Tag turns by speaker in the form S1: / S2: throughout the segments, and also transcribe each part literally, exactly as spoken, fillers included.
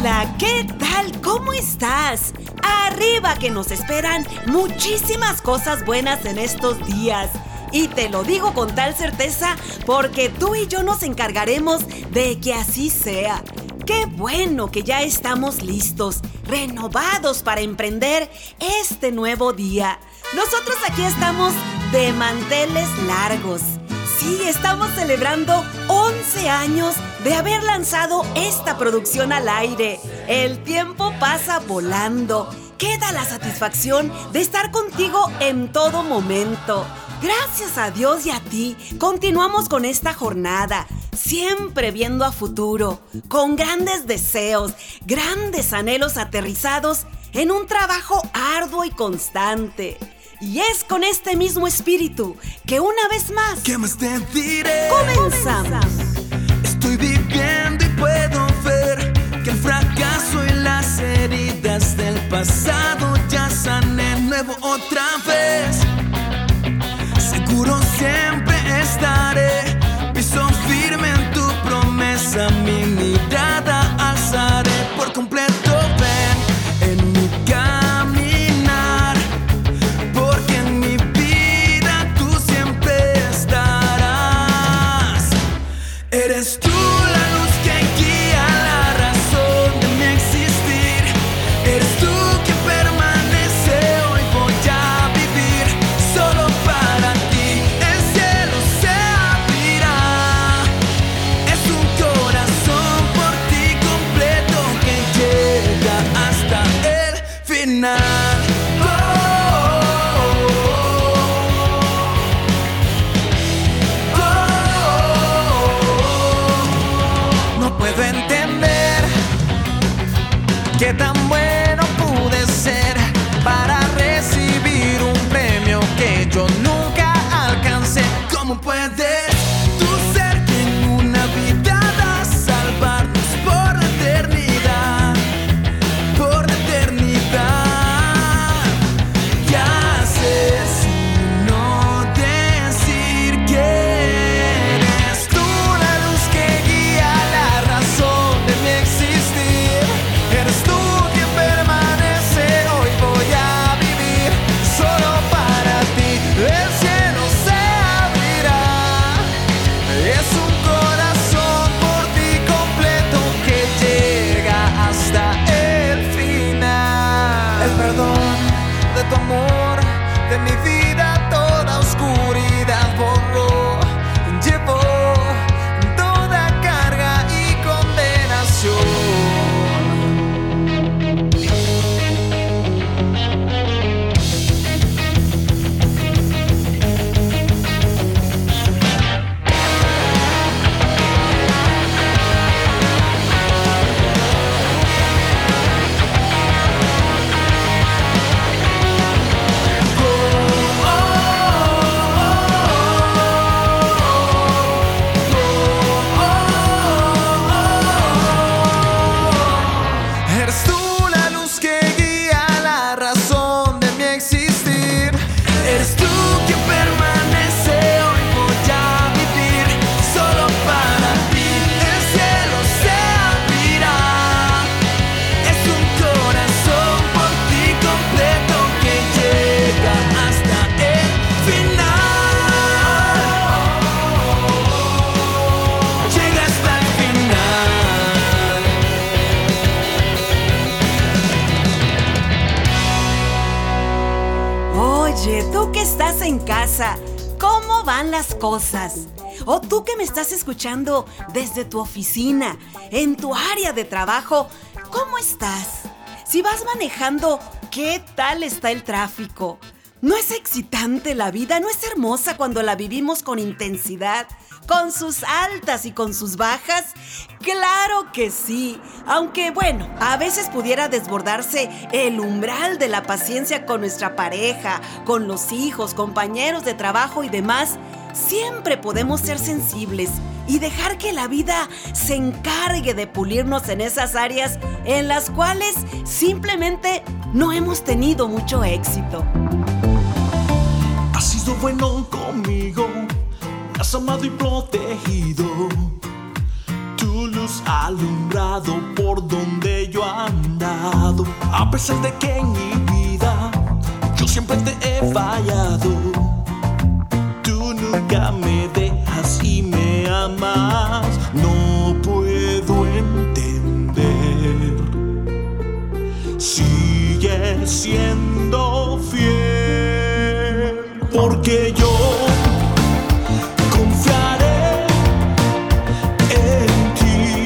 S1: Hola, ¿qué tal? ¿Cómo estás? Arriba, que nos esperan muchísimas cosas buenas en estos días. Y te lo digo con tal certeza porque tú y yo nos encargaremos de que así sea. ¡Qué bueno que ya estamos listos, renovados para emprender este nuevo día! Nosotros aquí estamos de manteles largos. Sí, estamos celebrando once años de haber lanzado esta producción al aire. El tiempo pasa volando. Queda la satisfacción de estar contigo en todo momento. Gracias a Dios y a ti, continuamos con esta jornada, siempre viendo a futuro, con grandes deseos, grandes anhelos aterrizados en un trabajo arduo y constante. Y es con este mismo espíritu que una vez más,
S2: ¿qué más te diré?
S1: Comenzamos.
S2: Estoy viviendo y puedo ver que el fracaso y las heridas del pasado ya sané nuevo otra vez. Seguro siempre estaré, piso firme en tu promesa, mi mirada alzaré por completo. Ven en mi caminar, porque en mi vida tú siempre estarás. Eres tú la luz que guía la razón de mi existir. Eres tú quien permanece, hoy voy a vivir solo para ti. El cielo se abrirá, es un corazón por ti completo que llega hasta el final. Oh, oh, oh, oh. No puedo entender qué tan bueno pude ser para recibir un premio que yo nunca alcancé. ¿Cómo puedes tú ser quien una vida da, salvarnos por la eternidad, por la eternidad? ¿Qué haces sino decir que eres tú la luz que guía la razón de mi existir? Eres tú quien permanece, hoy voy a vivir solo para ti. El cielo se abrirá, es un corazón por ti completo que llega hasta el final. El perdón de tu amor, de mi vida toda oscuridad borró, llevó toda carga y condenación. Eres tú la luz que guía la razón de mi existir. Eres tú quien permanece, hoy voy a vivir solo para ti. El cielo se abrirá, es un corazón por ti completo que llega hasta el final. Llega hasta el final.
S1: Oye, tú que estás en casa, ¿cómo van las cosas? O tú que me estás escuchando desde tu oficina, en tu área de trabajo, ¿cómo estás? Si vas manejando, ¿qué tal está el tráfico? ¿No es excitante la vida? ¿No es hermosa cuando la vivimos con intensidad? ¿Con sus altas y con sus bajas? ¡Claro que sí! Aunque bueno, a veces pudiera desbordarse el umbral de la paciencia con nuestra pareja, con los hijos, compañeros de trabajo y demás, siempre podemos ser sensibles y dejar que la vida se encargue de pulirnos en esas áreas en las cuales simplemente no hemos tenido mucho éxito.
S3: Has sido bueno conmigo, me has amado y protegido. Tu luz ha alumbrado por donde yo A pesar de que en mi vida yo siempre te he fallado, tú nunca me dejas y me amas. No puedo entender. Sigue siendo fiel, porque yo confiaré en ti,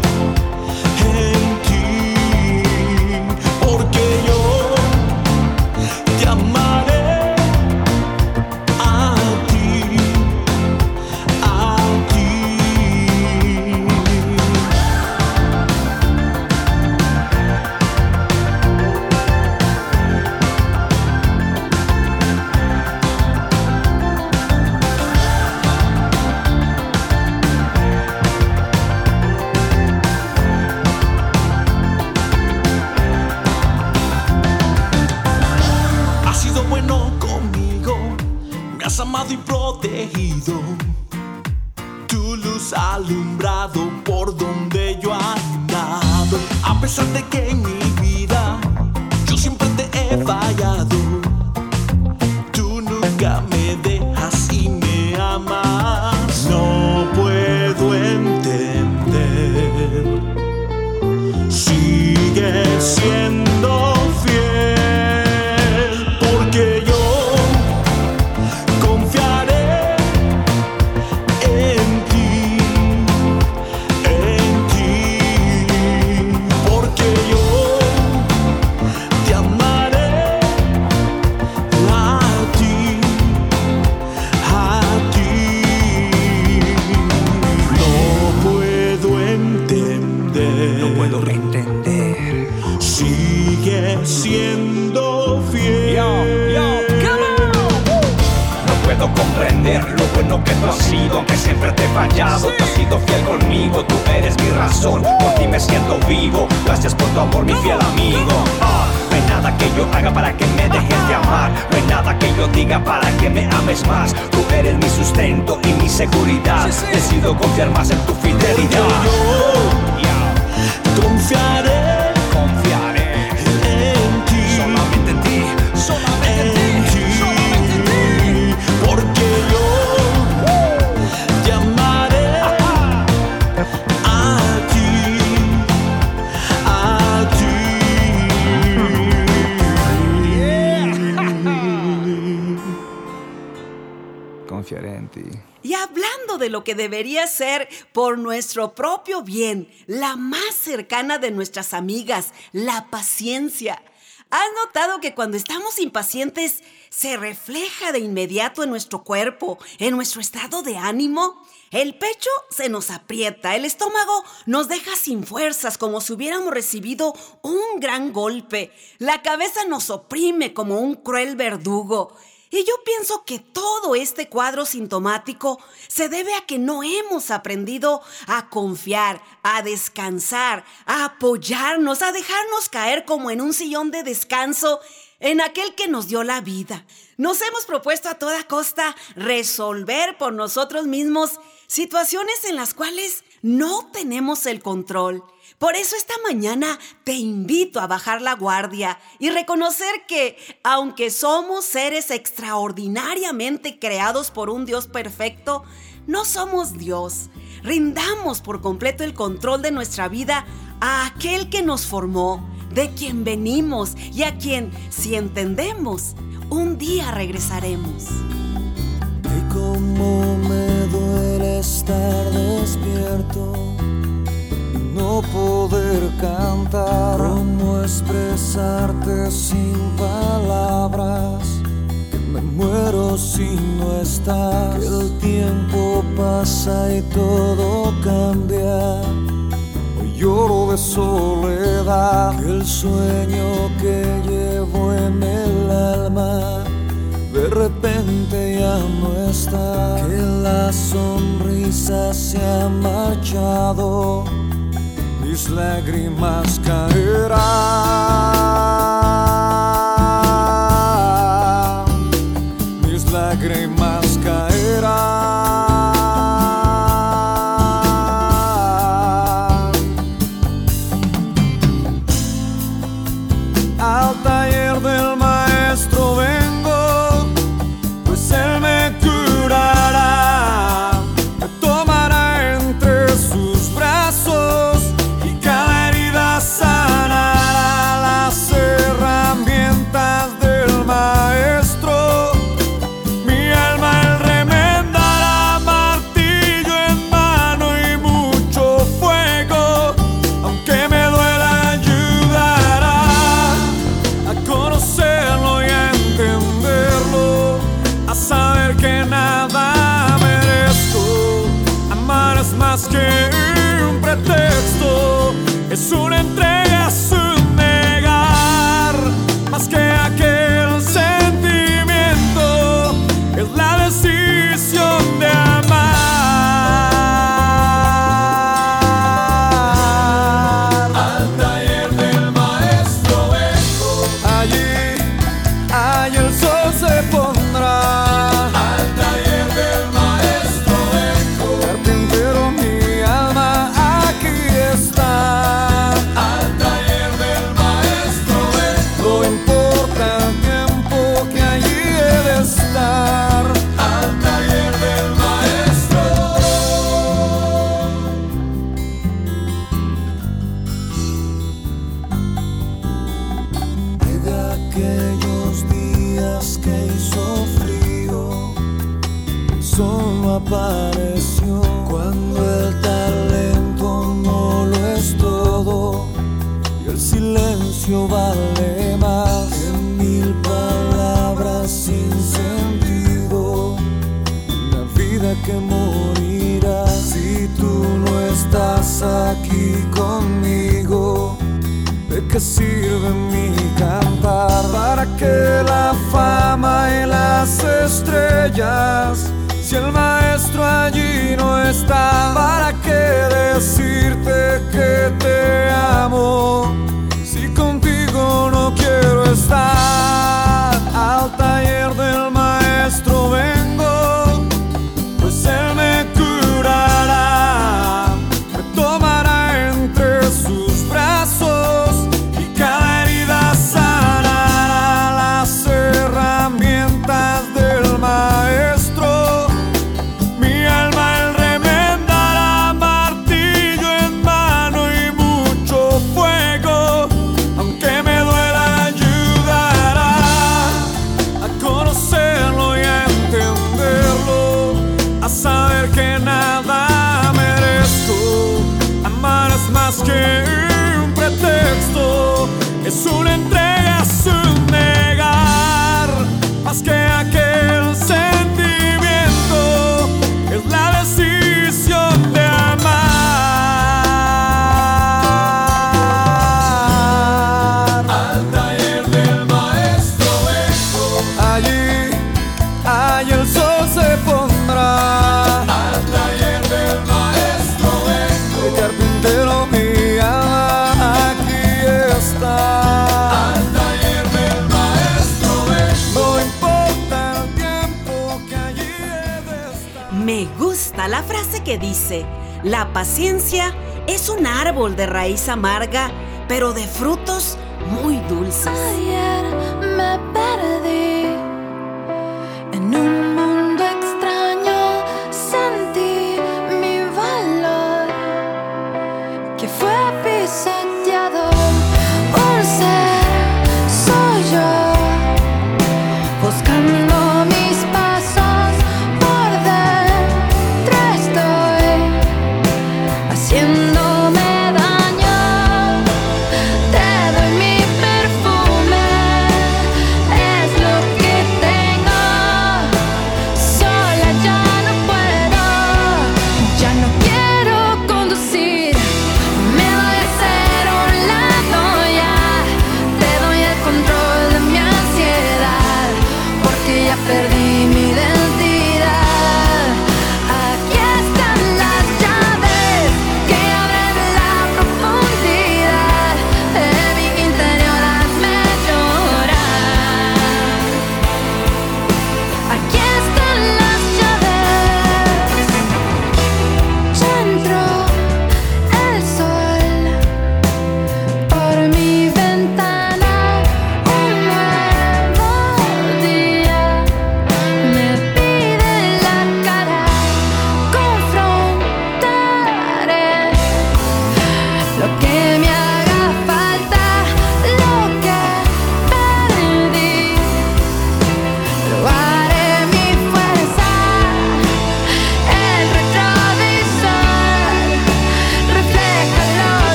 S3: en ti, porque yo te amaré a ti, a ti. Has sido bueno conmigo, me has amado y protegido. Tu luz ha alumbrado por donde yo he andado. A pesar de que en mi vida yo siempre te he fallado, tú nunca me dejas y me amas. No puedo entender. Sigue siendo fiel, porque yo confiaré en ti, en ti, porque yo te amaré a ti, a ti. No puedo entender.
S4: No puedo entender.
S3: Sigue siendo fiel.
S4: Yo, yo, No puedo comprender lo bueno que tú has sido, aunque siempre te he fallado. Tú has sido fiel conmigo, tú eres mi razón. Por ti me siento vivo, gracias por tu amor, mi fiel amigo. Ah, no hay nada que yo haga para que me dejes de amar. No hay nada que yo diga para que me ames más. Tú eres mi sustento y mi seguridad. Decido confiar más en tu fidelidad.
S3: Yo confiaré
S4: Confiaré
S3: en ti,
S4: solamente en ti, solamente en
S3: en
S4: ti, solamente en ti.
S3: ti, porque yo te amaré a ti, a ti.
S4: Confiaré en ti.
S1: Y hablando de lo que debería ser por nuestro propio bien, la más cercana de nuestras amigas, la paciencia. ¿Has notado que cuando estamos impacientes se refleja de inmediato en nuestro cuerpo, en nuestro estado de ánimo? El pecho se nos aprieta, el estómago nos deja sin fuerzas, como si hubiéramos recibido un gran golpe. La cabeza nos oprime como un cruel verdugo. Y yo pienso que todo este cuadro sintomático se debe a que no hemos aprendido a confiar, a descansar, a apoyarnos, a dejarnos caer como en un sillón de descanso en aquel que nos dio la vida. Nos hemos propuesto a toda costa resolver por nosotros mismos situaciones en las cuales no tenemos el control. Por eso esta mañana te invito a bajar la guardia y reconocer que, aunque somos seres extraordinariamente creados por un Dios perfecto, no somos Dios. Rindamos por completo el control de nuestra vida a aquel que nos formó, de quien venimos y a quien, si entendemos, un día regresaremos.
S2: Y cómo me duele estar despierto, no poder cantar, cómo expresarte sin palabras, que me muero si no estás, que el tiempo pasa y todo cambia. Hoy lloro de soledad, que el sueño que llevo en el alma de repente ya no está, que la sonrisa se ha marchado, mis lágrimas caerán, mis lágrimas caerán.
S3: pretexto, es una entrega sin negar, más que aquel sentimiento, es la decisión de amar. Al taller del maestro vengo, allí, allí el sol se pondrá. Al taller del maestro vengo, carpintero, mi alma aquí está. Al taller del maestro vengo, no importa el tiempo que allí he de estar. Al taller del maestro.
S2: De aquellos días que hizo frío, el sol no apareció. Cuando el talento no lo es todo y el silencio vale más que mil palabras sin sentido. Una vida que morirá si tú no estás aquí conmigo. ¿De qué sirve mi cantar? ¿Para qué la fama y las estrellas si el maestro allí no está? ¿Para qué decirte que te amo si contigo no quiero estar? Al taller del maestro vengo, pues él me curará, me tomará entre sus brazos y cada herida sanará. Las herramientas del maestro, mi alma él remendará, martillo en mano y mucho fuego, aunque me duela ayudará a conocerlo y a entenderlo, a saber que nada merezco. Amar es más que un pretexto, es una entrega sin negar, más que aquel sentimiento, es la decisión de amar. Al taller del maestro vengo, allí, allí el sol se pondrá. Al taller del maestro vengo, el carpintero, mi alma aquí está. Al taller del maestro vengo, no importa el tiempo que allí he de estar.
S1: Me gusta la frase que dice: la paciencia es un árbol de raíz amarga, pero de frutos muy dulces.
S5: Ayer me perdí en un mundo extraño, sentí mi valor que fue pisoteado. Un ser soy yo, buscando mis pasos por dentro estoy, haciéndome daño. Te doy mi perfume, es lo que tengo. Sola ya no puedo, ya no quiero conducir. Me voy a hacer un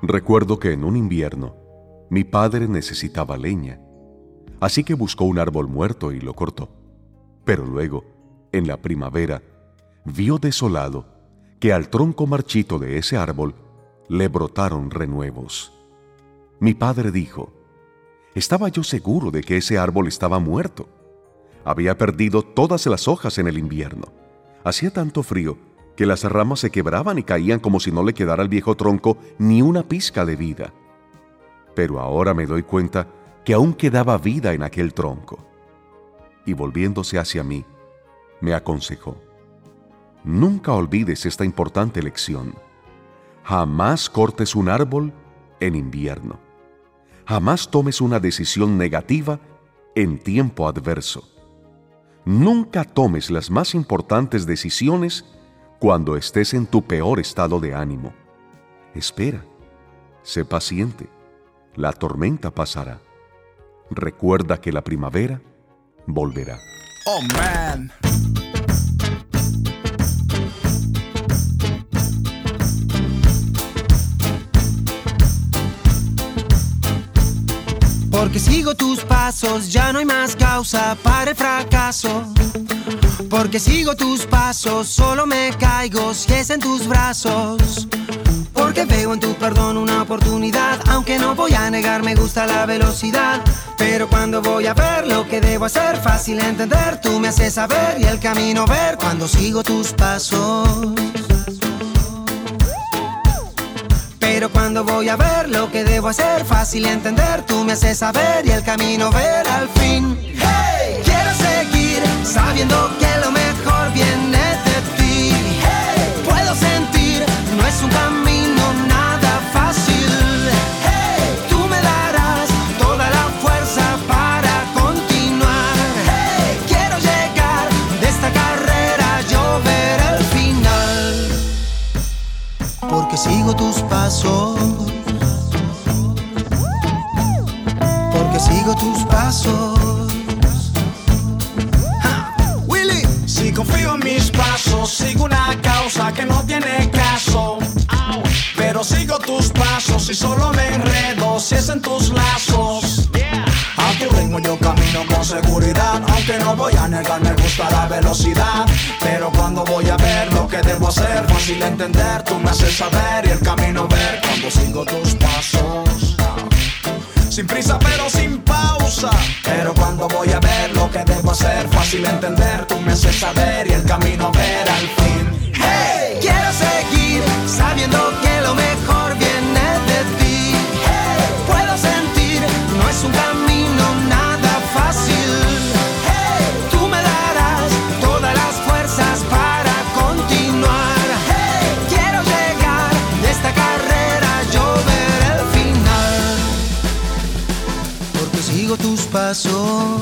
S6: Recuerdo que en un invierno, mi padre necesitaba leña, así que buscó un árbol muerto y lo cortó. Pero luego, en la primavera, vio desolado que al tronco marchito de ese árbol le brotaron renuevos. Mi padre dijo: estaba yo seguro de que ese árbol estaba muerto. Había perdido todas las hojas en el invierno. Hacía tanto frío que las ramas se quebraban y caían como si no le quedara al viejo tronco ni una pizca de vida. Pero ahora me doy cuenta que aún quedaba vida en aquel tronco. Y volviéndose hacia mí, me aconsejó: nunca olvides esta importante lección. Jamás cortes un árbol en invierno. Jamás tomes una decisión negativa en tiempo adverso. Nunca tomes las más importantes decisiones cuando estés en tu peor estado de ánimo. Espera, sé paciente, la tormenta pasará. Recuerda que la primavera volverá.
S3: Oh, man.
S2: Porque sigo tus pasos, ya no hay más causa para el fracaso. Porque sigo tus pasos, solo me caigo si es en tus brazos. Porque veo en tu perdón una oportunidad, aunque no voy a negar, me gusta la velocidad. Pero cuando voy a ver lo que debo hacer, fácil entender, tú me haces saber y el camino ver cuando sigo tus pasos. Pero cuando voy a ver lo que debo hacer, fácil entender, tú me haces saber y el camino ver al fin. Hey, quiero seguir sabiendo que lo mejor viene de ti. Hey, puedo sentir, no es un camino nada fácil. Hey, tú me darás toda la fuerza para continuar. Hey, quiero llegar de esta carrera, yo ver el final. Porque sigo tus pasos. Porque sigo tus pasos.
S3: Ja, Willy, si confío en mis pasos, sigo una causa que no tiene caso. Pero sigo tus pasos y solo me enredo si es en tus lazos. A tu ritmo yo camino con seguridad, aunque no voy a negar, me gusta la velocidad. Pero cuando voy a ver lo que debo hacer, fácil entender, tú me haces saber y el camino ver cuando sigo tus pasos. Sin prisa pero sin pausa. Pero cuando voy a ver lo que debo hacer, fácil entender, tú me haces saber y el camino ver al fin.
S2: Hey, quiero seguir sabiendo que lo mejor viene de ti. Hey, puedo sentir, no es un camino nada fácil. Hey, tú me darás todas las fuerzas para continuar. Hey, quiero llegar de esta carrera, yo ver el final. Porque sigo tus pasos.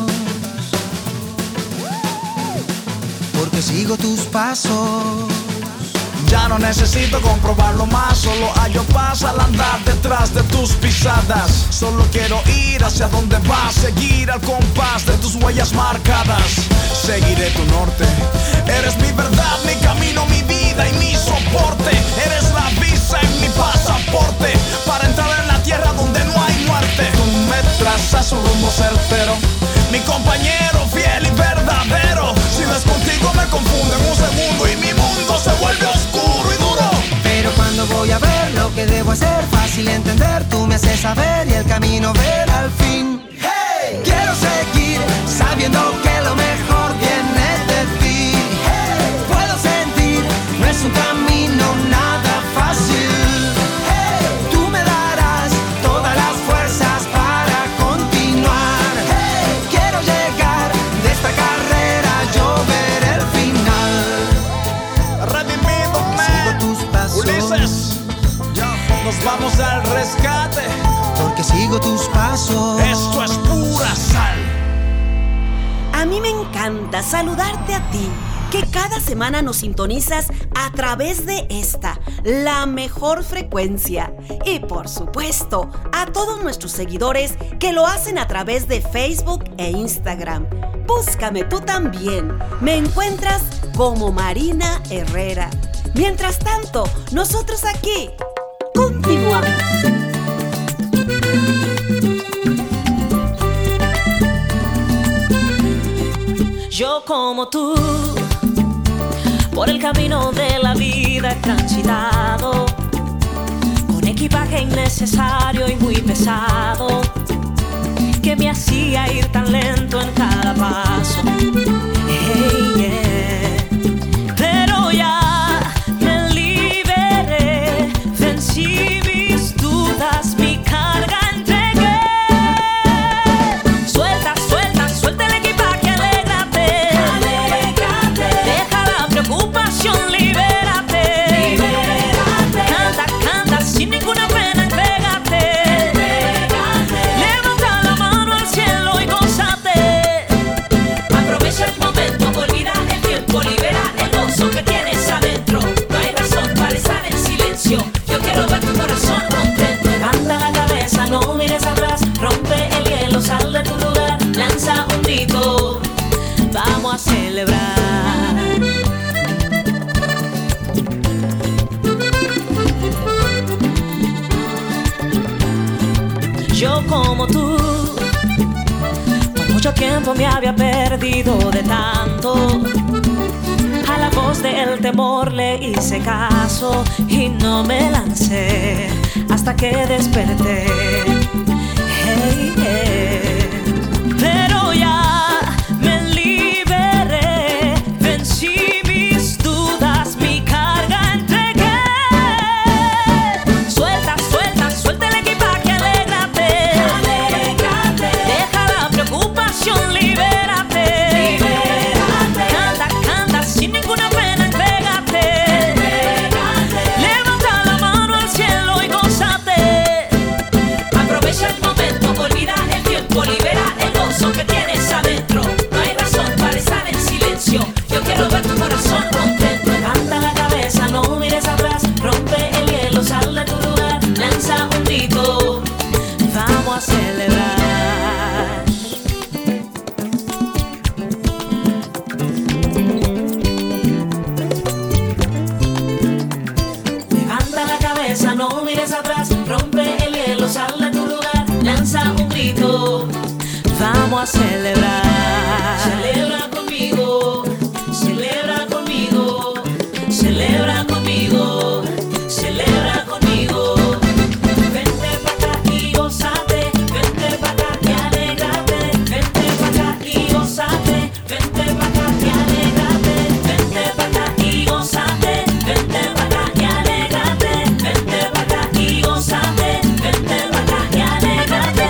S2: Porque sigo tus pasos.
S3: Ya no necesito comprobarlo más, solo hallo paz al andar detrás de tus pisadas. Solo quiero ir hacia donde vas, seguir al compás de tus huellas marcadas. Seguiré tu norte, eres mi verdad, mi camino, mi vida y mi soporte. Eres la visa en mi pasaporte, para entrar en la tierra donde no hay muerte. Tú me trazas un rumbo certero, mi compañero fiel y verdadero. Si no es contigo me confundo en un segundo y mi mundo se vuelve oscuro y duro.
S2: Pero cuando voy a ver lo que debo hacer, fácil entender, tú me haces saber y el camino ver al fin. Hey, quiero seguir sabiendo que lo mejor viene de ti. Hey, puedo sentir, no es un camino nada fácil. Hey, tú me darás todas las fuerzas para continuar. Hey, quiero llegar de esta carrera, yo ver el final.
S3: Redimido, man.
S2: Tus pasos.
S3: Ulises, nos vamos al rescate.
S2: Porque sigo tus pasos.
S3: Esto es pura sal.
S1: A mí me encanta saludarte a ti, que cada semana nos sintonizas a través de esta, la mejor frecuencia. Y por supuesto, a todos nuestros seguidores que lo hacen a través de Facebook e Instagram. Búscame tú también. Me encuentras como Marina Herrera. Mientras tanto, nosotros aquí continuamos.
S7: Yo como tú, por el camino de la vida he transitado, con equipaje innecesario y muy pesado, que me hacía ir tan lento en cada paso. Hey, yeah. Pero ya me liberé, vencí mis dudas, mi carga entregué. Suelta, suelta, suelta el equipaje, alégrate. Alégrate. Deja la preocupación, libérate. Libérate. Canta, canta, sin ninguna pena, entrégate. Entrégate. Levanta la mano al cielo y gózate. Aprovecha el momento, olvida el tiempo, libera el gozo que tienes adentro. No hay razón para estar en silencio. Yo quiero ver tu corazón contento. Levanta la cabeza, no mires atrás. Rompe el hielo, sal de tu lugar. Lanza un grito, vamos a celebrar. Yo como tú, por mucho tiempo me había perdido de tanto. A la voz del temor le hice caso y no me lancé hasta que desperté. Hey, hey. Pero ya me liberé, vencí mis dudas, mi carga entregué. Suelta, suelta, suelta el equipaje, alégrate. Alégrate. Deja la preocupación, libérate. Libérate. Canta, canta, sin ninguna pena, entrégate. Entrégate. Levanta la mano al cielo y gózate. Aprovecha el momento, olvida el tiempo, libera el gozo que tienes adentro. No hay razón para estar en silencio. Yo quiero ver tu corazón contento. Levanta la cabeza, no mires atrás. Rompe el hielo, sal de tu lugar. Lanza un grito, vamos a celebrar. Levanta la cabeza, no mires atrás. Rompe el hielo, sal de tu lugar. Lanza un grito, vamos a celebrar. Celebra conmigo, celebra conmigo, celebra conmigo, celebra conmigo. Vente pa' acá y gózate, vente pa' acá y alégrate. Vente pa' acá y gózate, vente pa' acá y alégrate. Vente pa' acá y gózate, vente pa' acá y alégrate. Vente pa' acá y gózate, vente pa' acá y alégrate.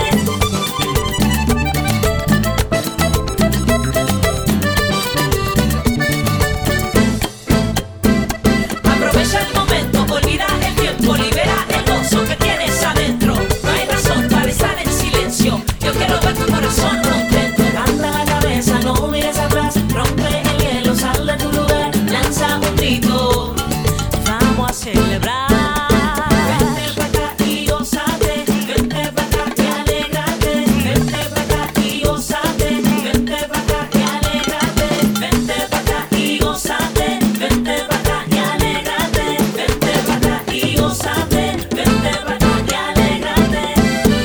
S7: Aprovecha el momento, olvida el tiempo, libera el gozo que tienes adentro. No hay razón para estar en silencio. Yo quiero ver tu corazón contento. Levanta la cabeza, no mires atrás. Rompe el hielo, sal de tu lugar. Lanza un grito, vamos a celebrar. Vente pa' acá y gózate, vente pa' acá y alégrate. Vente pa' acá y gózate, vente pa' acá y alégrate. Vente pa' acá y gózate, vente pa' acá y alégrate. Vente pa' acá y gózate, vente pa' acá y alégrate.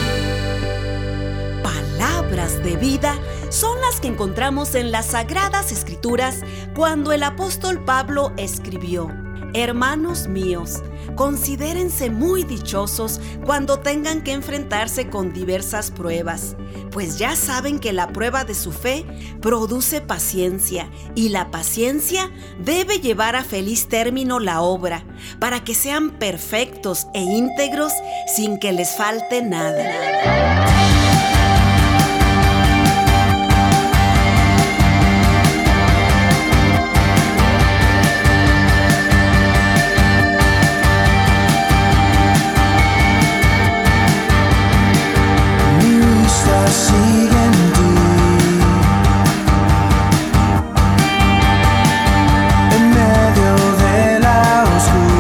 S1: Palabras de vida son las que encontramos en las Sagradas Escrituras cuando el apóstol Pablo escribió: Hermanos míos, considérense muy dichosos cuando tengan que enfrentarse con diversas pruebas, pues ya saben que la prueba de su fe produce paciencia, y la paciencia debe llevar a feliz término la obra, para que sean perfectos e íntegros sin que les falte nada.
S2: Mi vista sigue en ti, en medio de la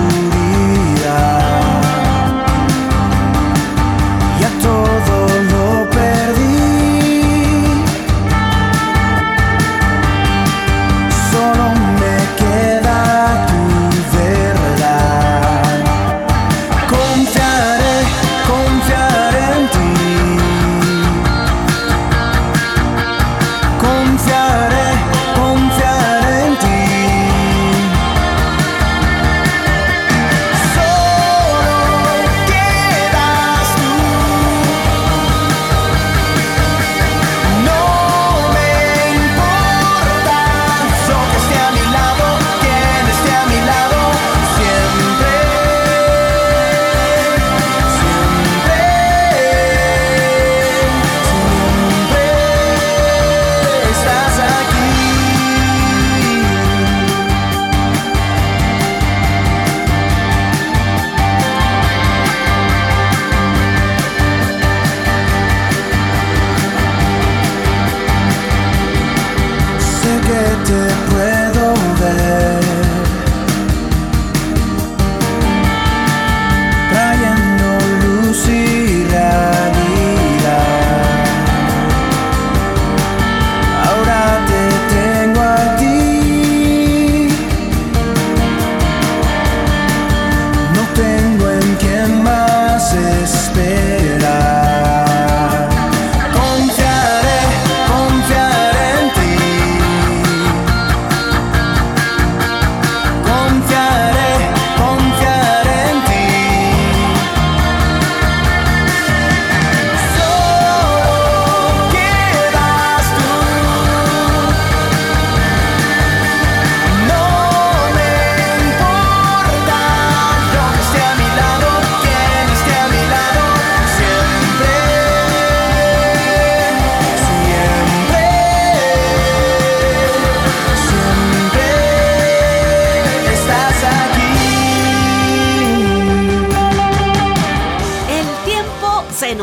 S2: oscuridad, y a todo lo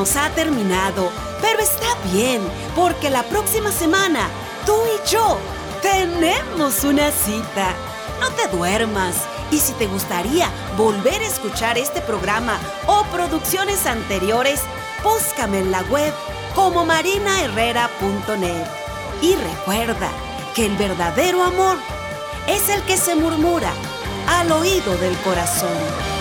S1: nos ha terminado, pero está bien, porque la próxima semana tú y yo tenemos una cita. No te duermas. Y si te gustaría volver a escuchar este programa o producciones anteriores, búscame en la web como marina herrera punto net. Y recuerda que el verdadero amor es el que se murmura al oído del corazón.